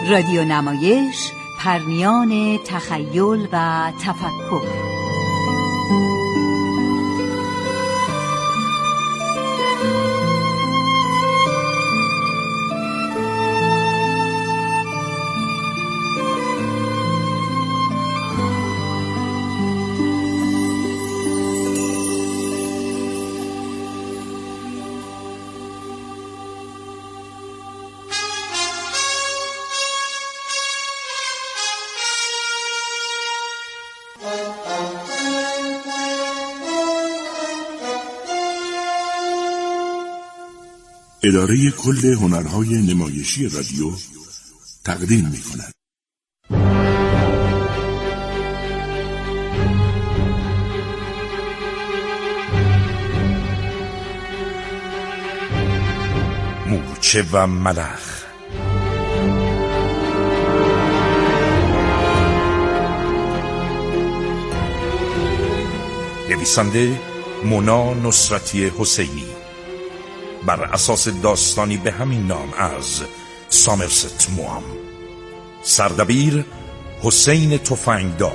رادیو نمایش، پرنیان تخیل و تفکر. اداره کل هنرهای نمایشی رادیو تقدیم می‌کند. مورچه و ملخ. نویسنده مونا نصرتی حسینی، بر اساس داستانی به همین نام از سامرست موام. سردبیر حسین تفنگدار.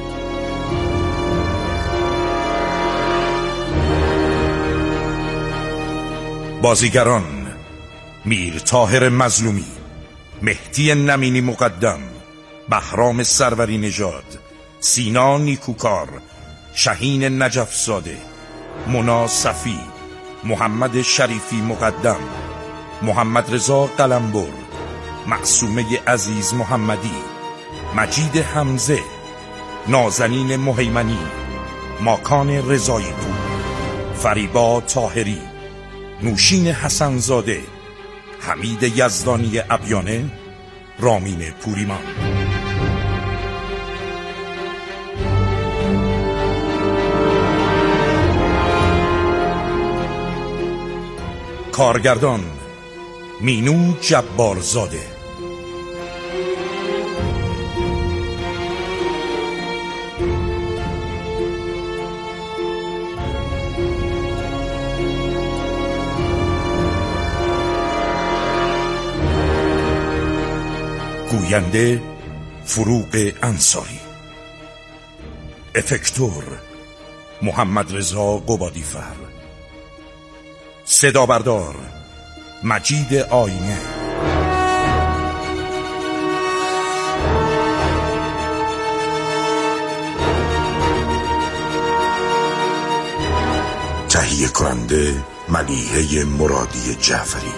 بازیگران: میر طاهر مظلومی، مهدی نمینی مقدم، بهرام سروری نژاد، سینا نیکوکار، شهین نجف زاده، مونا صفی، محمد شریفی مقدم، محمد رضا قلمبر، معصومه عزیز محمدی، مجید حمزه، نازنین مهیمنی، ماکان رضایی پور، فریبا طاهری، نوشین حسنزاده، حمید یزدانی ابیانه، رامین پوریمان. کارگردان: مینو جبارزاده. گوینده: فروغ انصاری. افکتور: محمد رضا قبادیفر. صدا بردار: مجید آینه. تهیه کننده: ملیحه مرادی جعفری.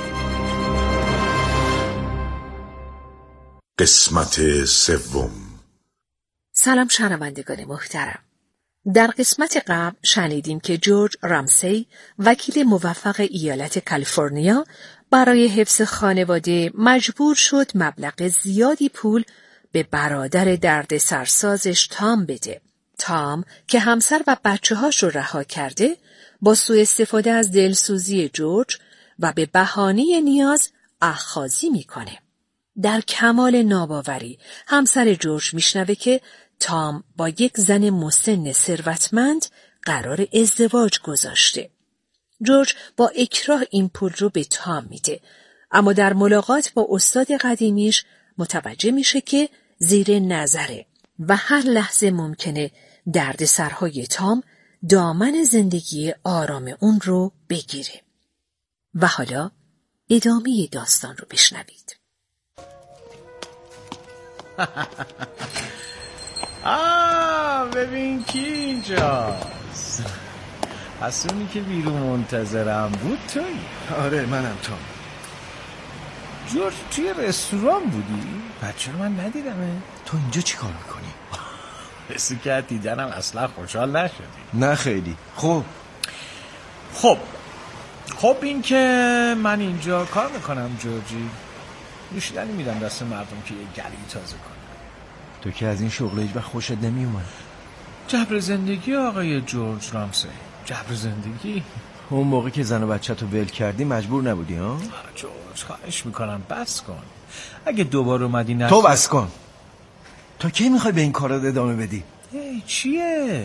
قسمت سوم. سلام شنوندگان محترم. در قسمت قبل شنیدیم که جورج رامسی، وکیل موفق ایالت کالیفرنیا، برای حفظ خانواده مجبور شد مبلغ زیادی پول به برادر دردسرسازش تام بده. تام که همسر و بچه‌هاش رو رها کرده، با سوء استفاده از دلسوزی جورج و به بهانه نیاز اخاذی میکنه. در کمال ناباوری همسر جورج میشنوه که تام با یک زن مسن ثروتمند قرار ازدواج گذاشته. جورج با اکراه این پول رو به تام میده، اما در ملاقات با استاد قدیمیش متوجه میشه که زیر نظره و هر لحظه ممکنه دردسرهای تام دامن زندگی آرام اون رو بگیره. و حالا ادامه داستان رو بشنوید. ببین کی اینجاست. حسونی که بیرون منتظرم بود توی؟ آره منم تام. جورج توی رستوران بودی؟ بچه رو من ندیدمه. تو اینجا چی کار میکنی؟ حسی که دیدنم اصلا خوشحال نشدی؟ نه خیلی. خب این که من اینجا کار میکنم جورجی، نوشیدنی میدم دست مردم که یه گلی تازه کنه. تو که از این شغل هیچ وقت خوشت نمیومد. جبر زندگی آقای جورج رامسی، جبر زندگی. اون موقع که زن و بچه تو ول کردی مجبور نبودی ها؟ جورج خواهش میکنم بس کن. اگه دوباره اومدی تو بس کن. تا کی میخوای به این کارا ادامه بدی؟ چیه؟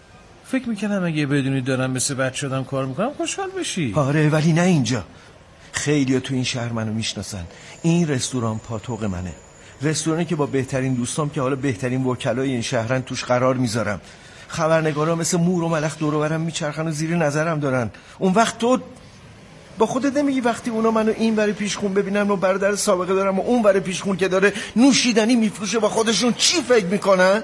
فکر میکنم اگه بدونی دارم مثل بچه شدم کار میکنم خوشحال بشی. آره ولی نه اینجا. خیلیا تو این شهر منو میشناسن. این رستوران پاتوق منه، رستورانی که با بهترین دوستام که حالا بهترین وکلای این شهرن توش قرار میذارم. خبرنگارا مثل مور و ملخ دور و برم میچرخن و زیر نظرم دارن. اون وقت تو با خودت نمیگی وقتی اونا منو این ور پیشخون ببینن و برادر سابقه دارم و اون ور پیشخون که داره نوشیدنی میفروشه با خودشون چی فکر میکنن؟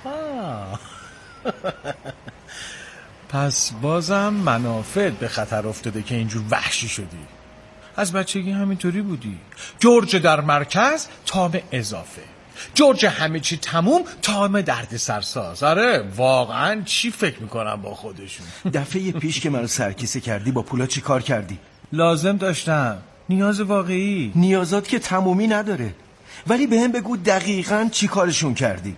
پس بازم منافعت به خطر افتاده که اینجور وحشی شدی. از بچگی همینطوری بودی. جورج در مرکز، تام اضافه. جورج همه چی تموم، تام درد سرساز. آره واقعا چی فکر میکنم با خودشون. دفعه پیش که منو سرکیسه کردی با پولا چی کار کردی؟ لازم داشتم، نیاز واقعی. نیازات که تمومی نداره، ولی به هم بگو دقیقاً چی کارشون کردی.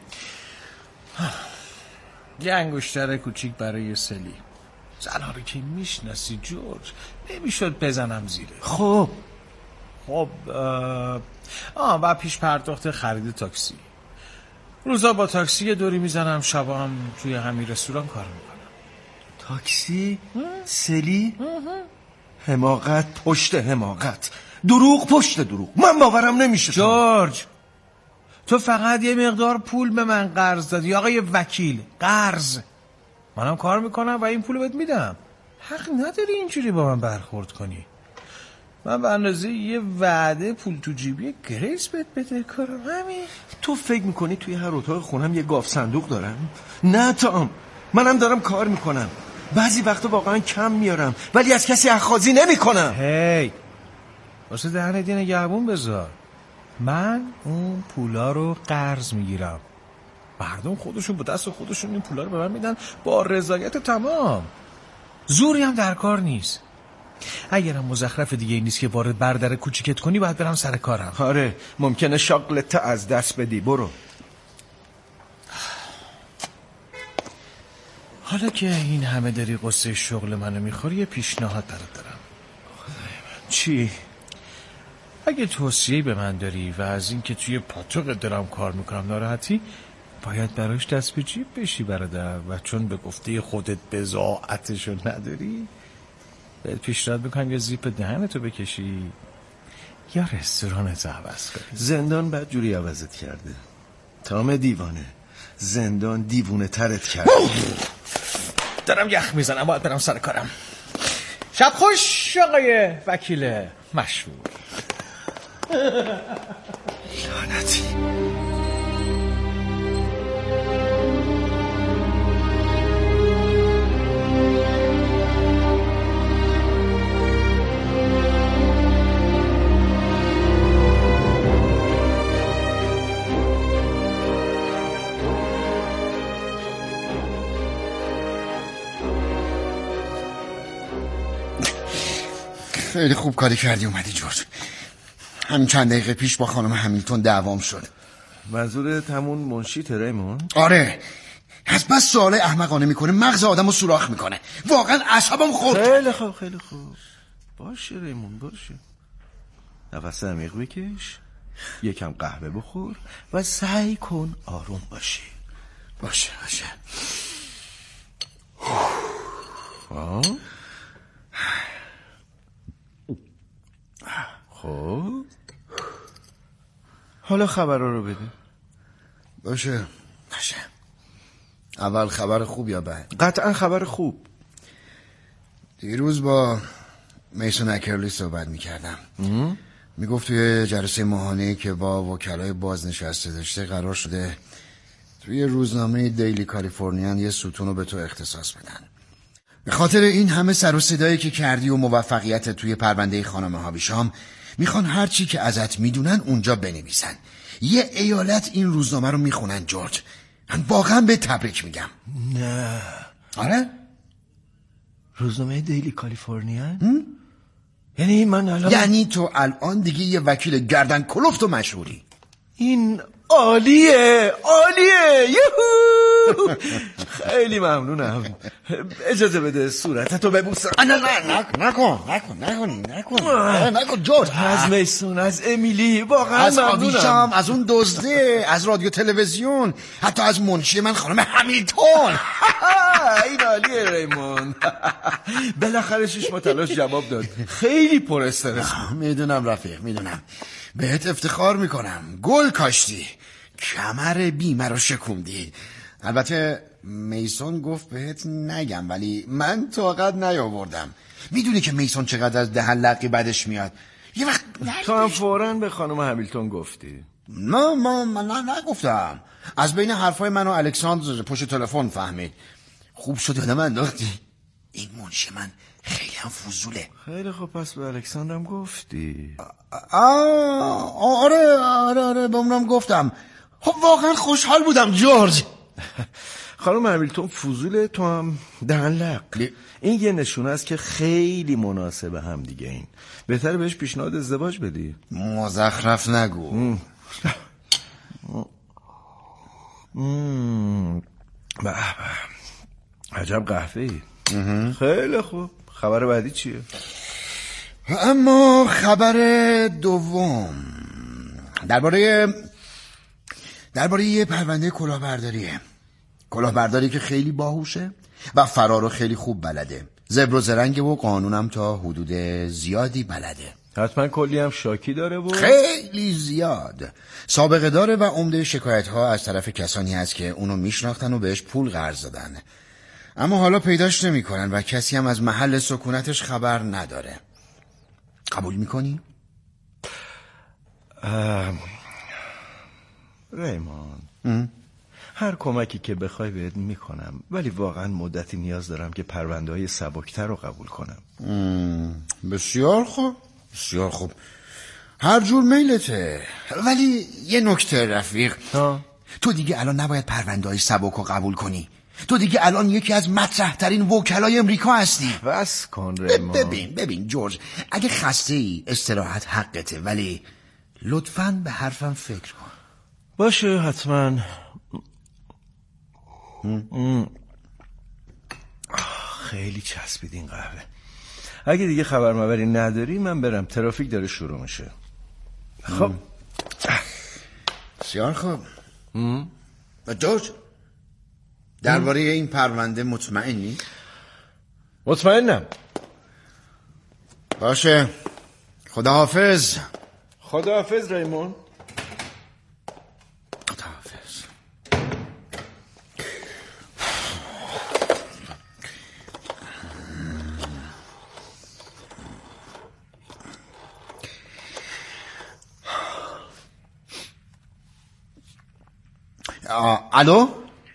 یه انگشتر کوچیک برای سلی. زنها رو که میشناسی جورج، نمیشد بزنم زیره. خب و پیش پرداخت خرید تاکسی. روزا با تاکسی یه دوری میزنم، شبا هم توی همین رستوران کار میکنم. تاکسی؟ سلی؟ حماقت پشت حماقت، دروغ پشت دروغ. من باورم نمیشه. جورج تو فقط یه مقدار پول به من قرض دادی آقای وکیل. قرض منم کار میکنم و این پولو بهت میدم. حق نداری اینجوری با من برخورد کنی. من به اندازه یه وعده پول تو جیبی گریس بهت بده کارم همین. تو فکر میکنی توی هر اتاق خونم یه گاف صندوق دارم؟ نه تام، منم دارم کار میکنم. بعضی وقتا واقعا کم میارم ولی از کسی اخاذی نمیکنم. هی واسه دهنت یه نگهبون بذار. من اون پولا رو قرض میگیرم. مردم خودشون با دست خودشون این پولا رو به من میدن با رضایت تمام. زوری هم در کار نیست. اگرم مزخرف دیگه نیست که وارد بردر کوچیکت کنی باید برم سر کارم. آره ممکنه شغلت از دست بدی. برو. حالا که این همه داری قصه شغل منو میخوری یه پیشنهاد برات دارم. چی؟ اگه توصیه‌ای به من داری و از این که توی پاتوق دارم کار میکنم ناراحتی، باید براش دست به جیب بشی برادر. و چون به گفته خودت بضاعتشو نداری، بهت پیشنهاد میکنم یا زیپ دهنتو بکشی یا رستورانتو عوض کنی. زندان بد جوری عوضت کرده تام دیوانه. زندان دیوونه ترت کرده. دارم یخ میزنم، باید برم سر کارم. شب خوش آقای وکیل مشهور. لعنتی. خیلی خوب کاری کردی اومدی جورج. همین چند دقیقه پیش با خانم همیلتون دعوام شد. منظورت همون منشی ریمون؟ آره، از بس سوال احمقانه میکنه مغز آدمو سوراخ میکنه. واقعا اعصابم خورد. خیلی خوب باشه ریمون، باشه. نفس عمیق بکش، یکم قهوه بخور و سعی کن آروم باشی. باشه خب حالا خبرها رو بده. باشه. اول خبر خوب یا بد؟ قطعا خبر خوب. دیروز با میسون اکرلی صحبت میکردم. میگفت توی جلسه ماهانه‌ای که با وکلای بازنشسته داشته قرار شده توی روزنامه دیلی کالیفرنیان یه ستون رو به تو اختصاص بدن. به خاطر این همه سر و صدایی که کردی و موفقیت توی پرونده خانم هاویشام میخوان هر چی که ازت میدونن اونجا بنویسن. یه ایالت این روزنامه رو میخونن جورج. من واقعا به تبریک میگم. نه. آره؟ روزنامه دیلی کالیفرنیان؟ یعنی من الان یعنی تو الان دیگه یه وکیل گردن کلفت و مشهوری. این عالیه یهو. خیلی ممنونم. اجازه بده صورتتو ببوسم. نکن جورج. از میسون، از امیلی، واقعا از ممنونم. آویشم، از اون دزده، از رادیو تلویزیون، حتی از منشی من خانم همیلتون. این عالیه ریموند. بالاخره 6 ماه تلاش جواب داد. خیلی پر استرس. میدونم رفیق، میدونم. بهت افتخار میکنم. گل کاشتی، کمر بیمه رو شکوندی. البته میسون گفت بهت نگم، ولی من طاقت نیاوردم. میدونی که میسون چقدر از دهن لقی بدش میاد. یه وقت تو هم فوراً به خانم همیلتون گفتی؟ من نگفتم. از بین حرفای من و الکساندر پشت تلفن فهمید. خوب شد یادم انداختی. این منشی من خیلی هم فضوله. خیلی خوب، پس به الکساندرم گفتی؟ آره به اونم گفتم. خب واقعا خوشحال بودم جورج. خانم همیلتون فضوله، تو هم دهن لق. این یه نشونه است که خیلی مناسب هم دیگه. این بهتره بهش پیشنهاد ازدواج بدی. مزخرف نگو. به عجب قهوه‌ای. خیلی خوب، خبر بعدی چیه؟ اما خبر دوم درباره یه پرونده کلاهبرداری که خیلی باهوشه و فرارو خیلی خوب بلده. زبر و زرنگ و قانونم تا حدود زیادی بلده. حتما کلی هم شاکی داره و خیلی زیاد. سابقه داره و عمده شکایت ها از طرف کسانی هست که اونو میشناختن و بهش پول قرض دادن، اما حالا پیداش نمی کنن و کسی هم از محل سکونتش خبر نداره. قبول میکنی؟ ریمان، هر کمکی که بخوای بهت میکنم، ولی واقعا مدتی نیاز دارم که پرونده های سبکتر رو قبول کنم. بسیار خوب، هر جور میلته. ولی یه نکته رفیق، تو دیگه الان نباید پرونده های سبک رو قبول کنی. تو دیگه الان یکی از مطرح ترین وکلای امریکا هستی. بس کن ریمان. ببین جورج، اگه خسته ای استراحت حقته، ولی لطفاً به حرفم فکر کن. باشه حتما. خیلی چسبید این قهوه. اگه دیگه خبر مبری نداری من برم، ترافیک داره شروع میشه. خب بسیار خوب. جورج، درباره این پرونده مطمئنی؟ مطمئنم. باشه، خداحافظ. خداحافظ ریمون. خداحافظ. الو؟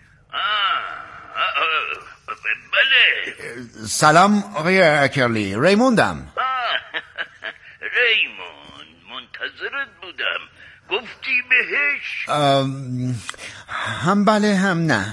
بله. سلام آقای اکرلی، ریموندم. ریموند، منتظرت بودم. گفتی بهش؟ هم بله هم نه.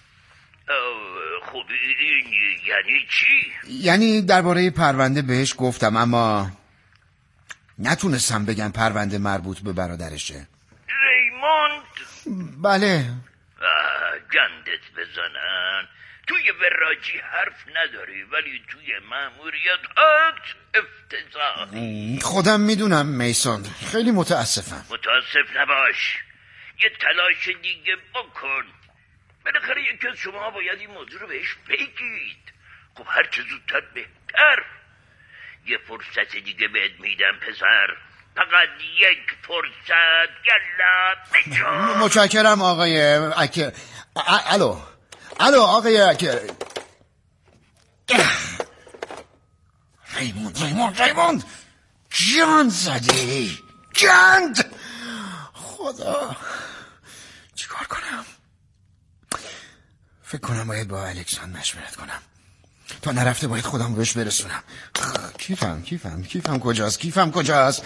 خب این یعنی چی؟ یعنی درباره پرونده بهش گفتم، اما نتونستم بگم پرونده مربوط به برادرشه. ریموند؟ بله. گندت بزنن. توی وراجی حرف نداری، ولی توی مأموریت افتضاحی. خودم میدونم میسون، خیلی متاسفم. متاسف نباش، یه تلاش دیگه بکن. بالاخره یکی از شما باید این موضوع رو بهش بگید. خب هرچه زودتر بهتر. یه فرصت دیگه بهت میدم پسر، فقط یک فرصت. یلا بجا. متشکرم آقای الو آقای ریموند جان زدی. گند. خدا، چیکار کنم؟ فکر کنم باید با الکساندر مشورت کنم. تا نرفته باید خودم بهش برسونم. کیفم کجاست؟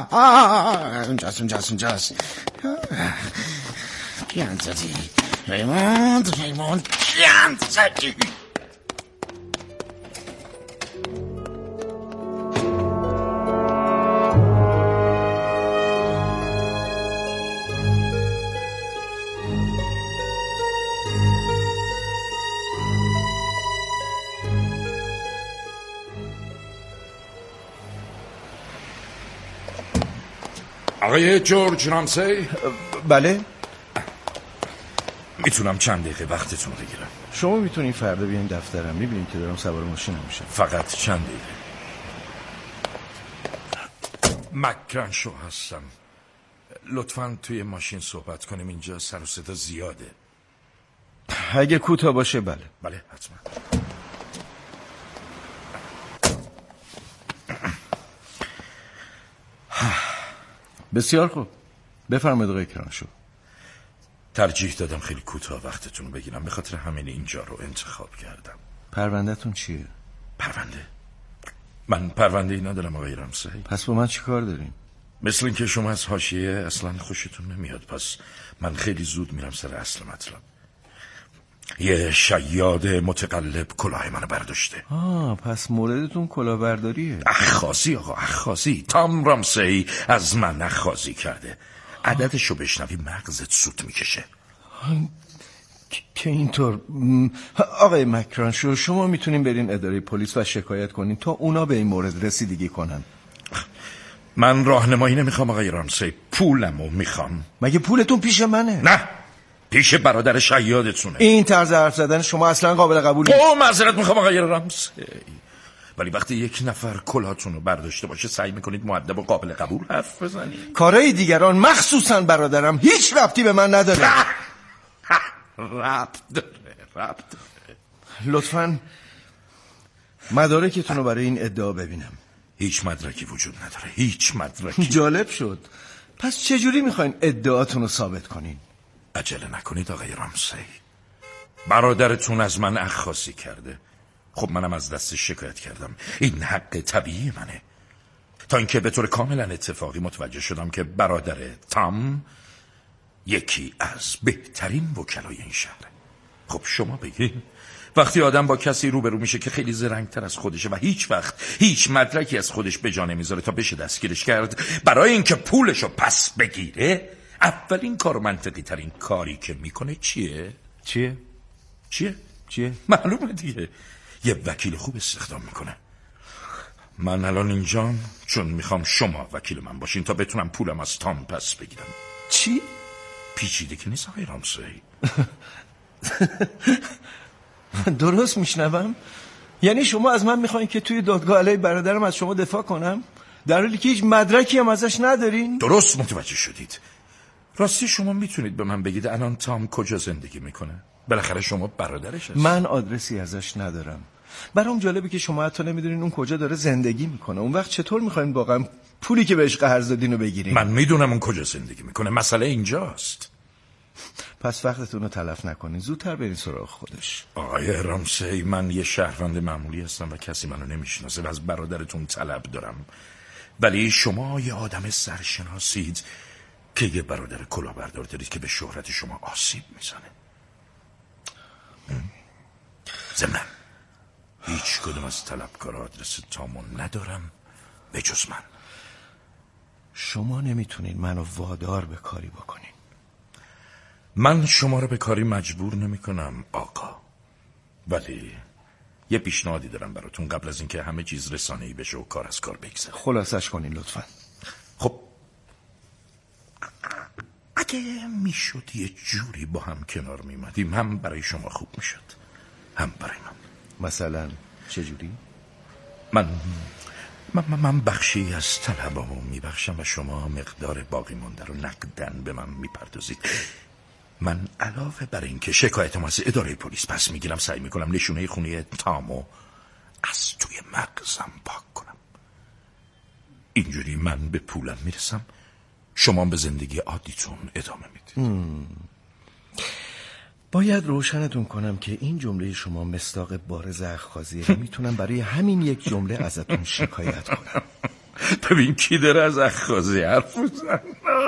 اونجاست. گند زدی ریموند، گند زدی. آقای جورج رامسی؟ بله. میتونم چند دقیقه وقتتون بگیرم؟ شما میتونین فردا بیاین دفترم، میبینین که دارم سوار ماشینم میشم. فقط چند دقیقه. مکرانشو هستم. لطفاً توی ماشین صحبت کنیم، اینجا سر و صدا زیاده. اگه کوتاه باشه بله. بله حتما. بسیار خوب، بفرمایید آقای کرانشو. ترجیح دادم خیلی کوتاه وقتتون رو بگیرم، به خاطر همین اینجا رو انتخاب کردم. پروندهتون چیه؟ پرونده؟ من پرونده ای ندارم آقای رامسی. پس با من چی کار داریم؟ مثل اینکه شما از حاشیه اصلا خوشتون نمیاد، پس من خیلی زود میرم سر اصل مطلب. یه شیاد متقلب کلاه منو برداشته. پس موردتون کلاهبرداریه. اخخاذی آقا، اخخاذی. تام رامسی از من اخخاذی کرده. عددشو بشنوی مغزت سوت میکشه. که اینطور آقای مکرانشو، شما میتونین برین اداره پلیس و شکایت کنین تا اونا به این مورد رسیدگی کنن. من راهنمایی نمیخوام آقای رامسی، پولمو میخوام. مگه پولتون پیش منه؟ نه، پیش برادر شیادتونه. این طرز حرف زدن شما اصلا قابل قبول نیست. معذرت میخوام آقای رامسی، ولی وقتی یک نفر کلاهتون رو برداشته باشه سعی میکنید مؤدب و قابل قبول حرف بزنید. کارهای دیگران مخصوصا برادرم هیچ ربطی به من نداره. ربط داره. لطفاً مدارکتون رو برای این ادعا ببینم. هیچ مدرکی وجود نداره، هیچ مدرکی. جالب شد. پس چجوری میخواین ادعاتون رو ثابت کنین؟ عجله نکنید آقای رامسی، برادرتون از من اخخاذی کرده. خب منم از دستش شکایت کردم، این حق طبیعی منه. تا اینکه به طور کاملا اتفاقی متوجه شدم که برادر تام یکی از بهترین وکلای این شهره. خب شما بگین، وقتی آدم با کسی روبرو میشه که خیلی زرنگتر از خودشه و هیچ وقت هیچ مدرکی از خودش به جا نمیذاره تا بشه دستگیرش کرد، برای اینکه پولشو پس بگیره، اولین کار و منطقی ترین کاری که میکنه چیه؟ چیه؟ معلومه دیگه، یه وکیل خوب استخدام میکنه. من الان اینجام چون میخوام شما وکیل من باشین تا بتونم پولم از تام پس بگیرم. چی؟ پیچیده که نیست آقای رامسی. درست میشنوم؟ یعنی شما از من میخواین که توی دادگاه علیه برادرم از شما دفاع کنم در حالی که هیچ مدرکی هم ازش ندارین؟ درست متوجه شدید. راستی شما میتونید به من بگید الان تام کجا زندگی میکنه؟ بالاخره شما برادرش هست. من آدرسی ازش ندارم. برام جالبه که شما حتی نمیدونین اون کجا داره زندگی میکنه. اون وقت چطور میخواین واقعا پولی که بهش قرض دادین رو بگیرین؟ من میدونم اون کجا زندگی میکنه، مسئله اینجاست. پس وقتتون رو تلف نکنین، زودتر برین سراغ خودش. آقای رامسی، من یه شهروند معمولی هستم و کسی منو نمیشناسه و از برادرتون طلب دارم، ولی شما یه آدم سرشناسید که یه برادر کلاهبردار دارید که به شهرت شما آسیب میزنه. ضمناً هیچ کدوم از طلبکارا آدرس تامو ندارم به جز من. شما نمیتونین منو وادار به کاری بکنین. من شما رو به کاری مجبور نمی کنم آقا، ولی یه پیشنهادی دارم براتون قبل از اینکه همه چیز رسانه‌ای بشه و کار از کار بگذره. خلاصش کنین لطفاً. خب اگه میشد یه جوری با هم کنار میمدیم، هم برای شما خوب میشد هم برای من. مثلا چجوری؟ من بخشی از طلبامو میبخشم و شما مقدار باقی مونده رو نقدن به من میپردازید. من علاوه بر این که شکایتم از اداره پلیس پس میگیرم، سعی میکنم نشونه خونی تامو از توی مغزم پاک کنم. اینجوری من به پولم میرسم، شما به زندگی عادیتون ادامه میدید. باید روشنتون کنم که این جمله شما مصداق بارز اخخاذیه و میتونم برای همین یک جمله ازتون شکایت کنم. ببین کی داره از اخخاذی حرف میزنه.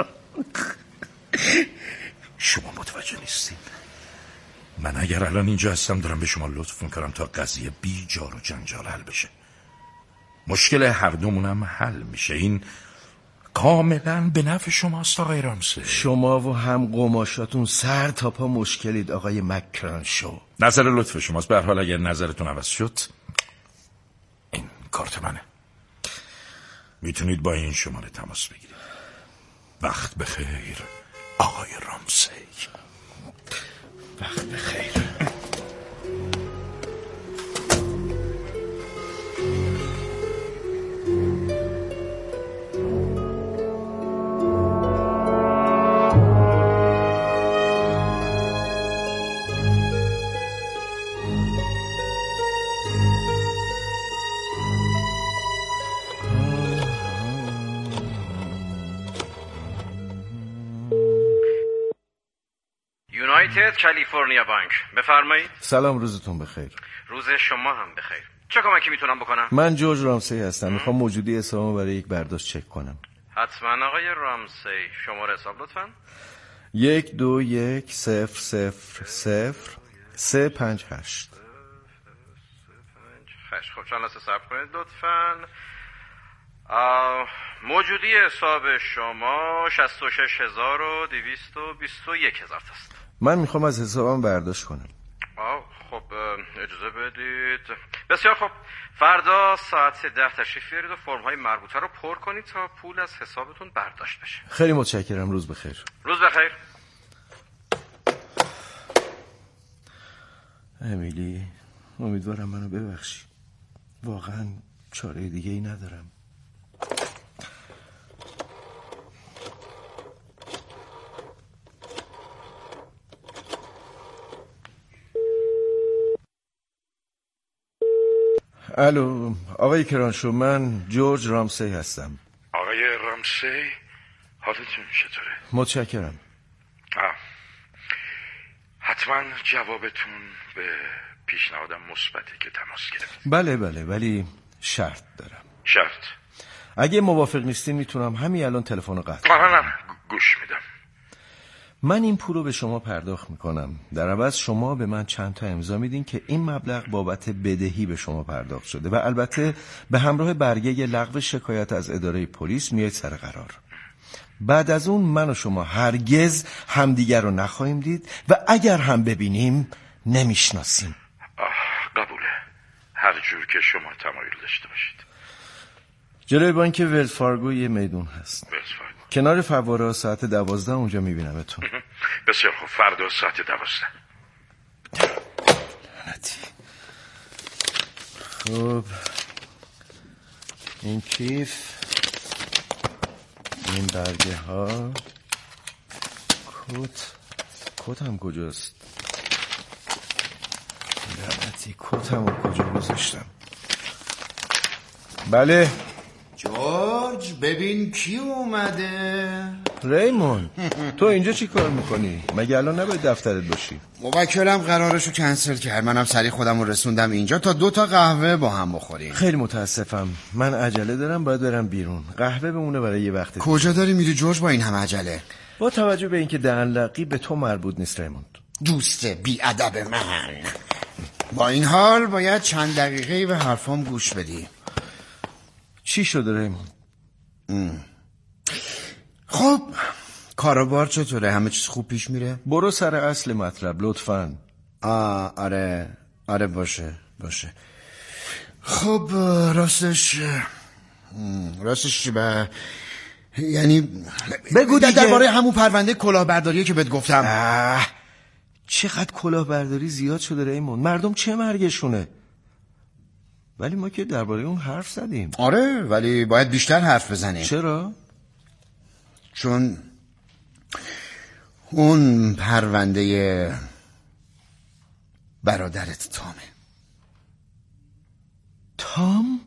شما متوجه نیستین. من اگر الان اینجا هستم دارم به شما لطف میکنم تا قضیه بی جار و جنجال حل بشه. مشکل هر دومونم حل میشه. این کاملا به نفع شماست آقای رامسی. شما و هم قماشاتون سر تا پا مشکلید آقای مکرانشو. نظر لطف شماست. به هر حال اگر نظرتون عوض شد این کارت منه، میتونید با این شماره تماس بگیرید. وقت بخیر آقای رامسی. وقت بخیر. یونایتد کالیفرنیا بانک، بفرمایید. سلام، روزتون بخیر. روز شما هم بخیر. چه کمکی میتونم بکنم؟ من جورج رامسی هستم. میخوام موجودی حسابمو برای یک برداشت چک کنم. حتما آقای رامسی. شماره حساب لطفاً. 121000358. خب چند لحظه صبر کنید لطفاً. موجودی حساب شما 66221 هزار است. من میخوام از حسابم برداشت کنم. خب اجازه بدید. بسیار خب، فردا ساعت 10 تشریف بیارید و فرم‌های مربوطه رو پر کنید تا پول از حسابتون برداشت بشه. خیلی متشکرم. روز بخیر. روز بخیر. امیلی، امیدوارم منو ببخشی. واقعا چاره دیگه ای ندارم. الو، آقای کرانشو، من جورج رامسی هستم. آقای رامسی، حالتون چطوره؟ متشکرم. حتما جوابتون به پیشنهادم مثبته که تماس گرفت. بله، ولی شرط دارم. شرط؟ اگه موافق نیستین میتونم همین الان تلفن رو قطع کنم. نه، گوش میدم. من این پول رو به شما پرداخت میکنم. در عوض شما به من چند تا امضا میدین که این مبلغ بابت بدهی به شما پرداخت شده و البته به همراه برگه لغو شکایت از اداره پلیس میاید سر قرار. بعد از اون من و شما هرگز همدیگر رو نخواهیم دید و اگر هم ببینیم نمیشناسیم. قبوله. هر جور که شما تمایل داشته باشید. جلوی بانک ولز فارگو یه میدون هست. ولز فارگو. کنار فواره. ساعت 12 اونجا میبینمتون. بسیار خوب، فردا ساعت 12. لعنتی. خب این کیف، این برگه ها، کت هم کجاست؟ لعنتی، کت هم کجا گذاشتم؟ بله جورج، ببین کی اومده. ریمون، تو اینجا چی کار میکنی؟ مگه الان نباید دفترت باشی؟ موکلم قرارشو کنسل کرد. منم سریع خودم رو رسوندم اینجا تا 2 تا قهوه با هم بخوریم. خیلی متاسفم، من عجله دارم، باید برم بیرون. قهوه بمونه برای یه وقت. کجا داری میری جورج با این همه عجله؟ با توجه به اینکه دهن‌لقی به تو مربوط نیست ریموند. دوست بیادب من. با این حال باید چند دقیقه به حرفام گوش بدی. چی شده ریموند؟ خب کاروبار چطوره؟ همه چیز خوب پیش میره؟ برو سر اصل مطلب لطفاً. آره باشه. خب راستش چی یعنی بگو دیگه. درباره همون پرونده کلاهبرداریه که بهت گفتم. چقدر کلاهبرداری زیاد شده ریموند. مردم چه مرگشونه؟ ولی ما که درباره اون حرف زدیم. آره، ولی باید بیشتر حرف بزنیم. چرا؟ چون اون پرونده برادرت تام؟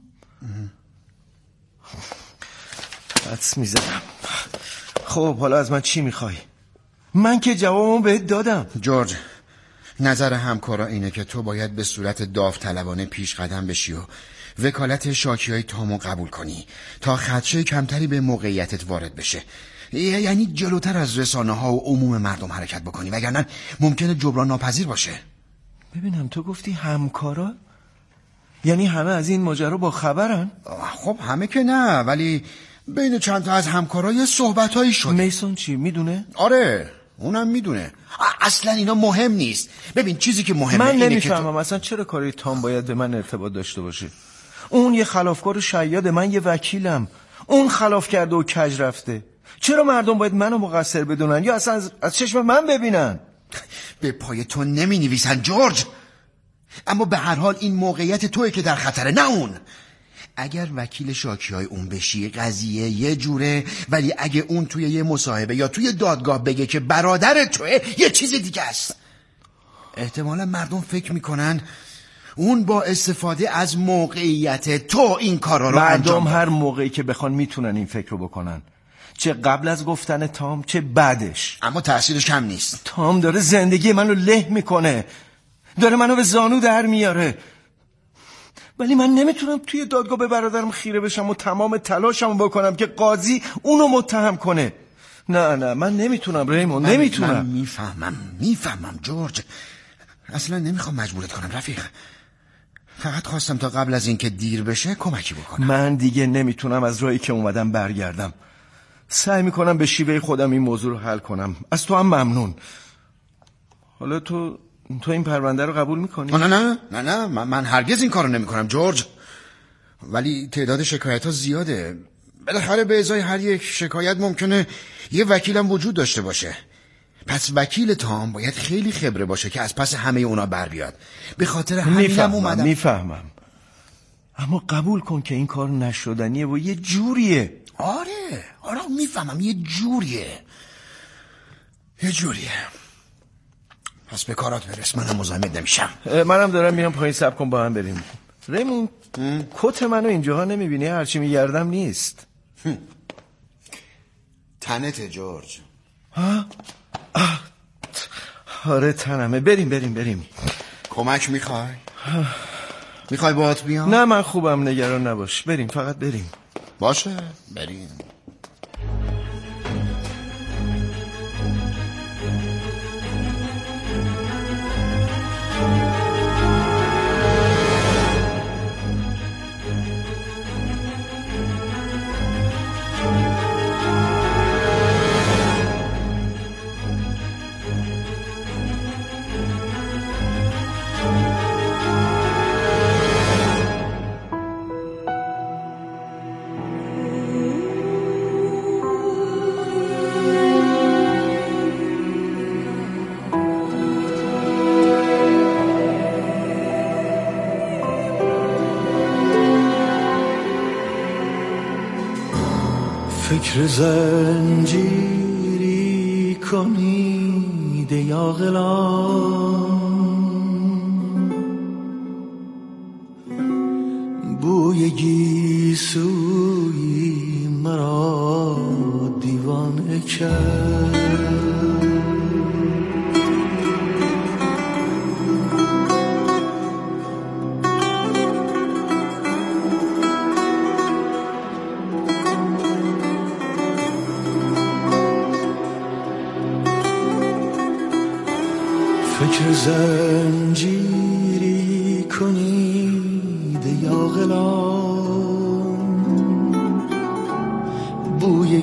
حدس میزنم. خب حالا از من چی میخوای؟ من که جوابمو بهت دادم. جورج، نظر همکارا اینه که تو باید به صورت داوطلبانه پیش قدم بشی و وکالت شاکیای تامو قبول کنی تا خدشه کمتری به موقعیتت وارد بشه. یعنی جلوتر از رسانه ها و عموم مردم حرکت بکنی، وگرنه ممکنه جبران ناپذیر باشه. ببینم تو گفتی همکارا؟ یعنی همه از این ماجرا با خبرن؟ خب همه که نه، ولی بین چند تا از همکارا یه صحبتایی شده. میسون چی میدونه؟ آره اونم میدونه. اصلا اینا مهم نیست. ببین چیزی که مهمه من اینه که نمیفهمم اصلا چرا کاری تام باید به من ارتباط داشته باشه. اون یه خلافکار شیاد، من یه وکیلم. اون خلاف کرده و کج رفته. چرا مردم باید منو مقصر بدونن یا اصلا از چشم من ببینن؟ به پای تو نمی نویسن جورج، اما به هر حال این موقعیت توی که در خطره، نه اون. اگر وکیل شاکی‌های اون بشی قضیه یه جوره، ولی اگه اون توی یه مصاحبه یا توی دادگاه بگه که برادر توه، یه چیز دیگه است. احتمالا مردم فکر میکنن اون با استفاده از موقعیت تو این کارا رو انجام مردم هر موقعی که بخوان میتونن این فکر رو بکنن، چه قبل از گفتن تام چه بعدش. اما تأثیرش کم نیست. تام داره زندگی منو له میکنه، داره منو به زانو در میاره، ولی من نمیتونم توی دادگاه به برادرم خیره بشم و تمام تلاشمو بکنم که قاضی اونو متهم کنه. نه من نمیتونم ریمون، نمیتونم. من میفهمم جورج، اصلا نمیخوام مجبورت کنم رفیق. فقط خواستم تا قبل از اینکه دیر بشه کمکی بکنم. من دیگه نمیتونم از راهی که اومدم برگردم. سعی میکنم به شیوه خودم این موضوع رو حل کنم. از تو هم ممنون. حالا تو این پرونده رو قبول میکنی؟ نه من هرگز این کارو نمیکنم جورج. ولی تعداد شکایت ها زیاده. بالاخره به ازای هر یک شکایت ممکنه یه وکیلم وجود داشته باشه. پس وکیل تام باید خیلی خبره باشه که از پس همه اونا بر بیاد. به خاطر همینم اومدم. میفهمم اما قبول کن که این کار نشدنیه و یه جوریه. آره میفهمم، یه جوریه. پس به کارات برس، منم مزاحمت نمیشم. منم دارم میرم پایین، صبر کن با هم بریم. ریمون کت منو اینجاها نمیبینی؟ هرچی میگردم نیست. تنته جورج. آره تنمه. بریم. کمک میخوای باهات بیام؟ نه من خوبم، نگران نباش. بریم، فقط بریم. باشه بریم. فکر زنجیری کنید یا غلام، بوی گیسوی مرا دیوانه کرد. فکر زنجیری کنید یا غلام، بوی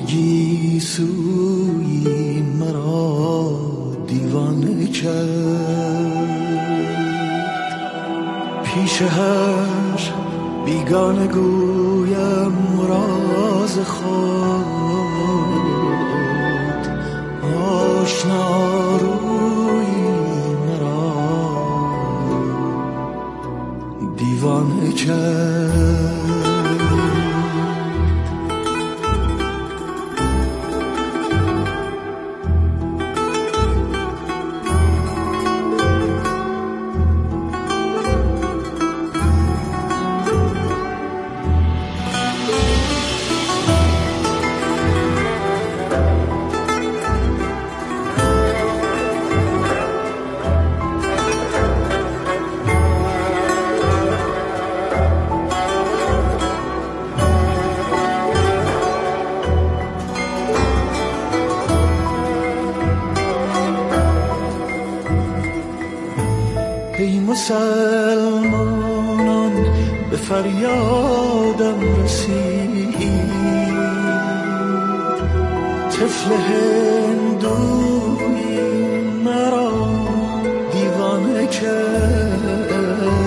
گیسوی مرا دیوانه کرد. پیش هر بیگانه گویم راز خود، آشنا روی دیوانه کرد. ای مسلمانان به فریادم رسید، طفل هندوی مرا دیوانه کرد.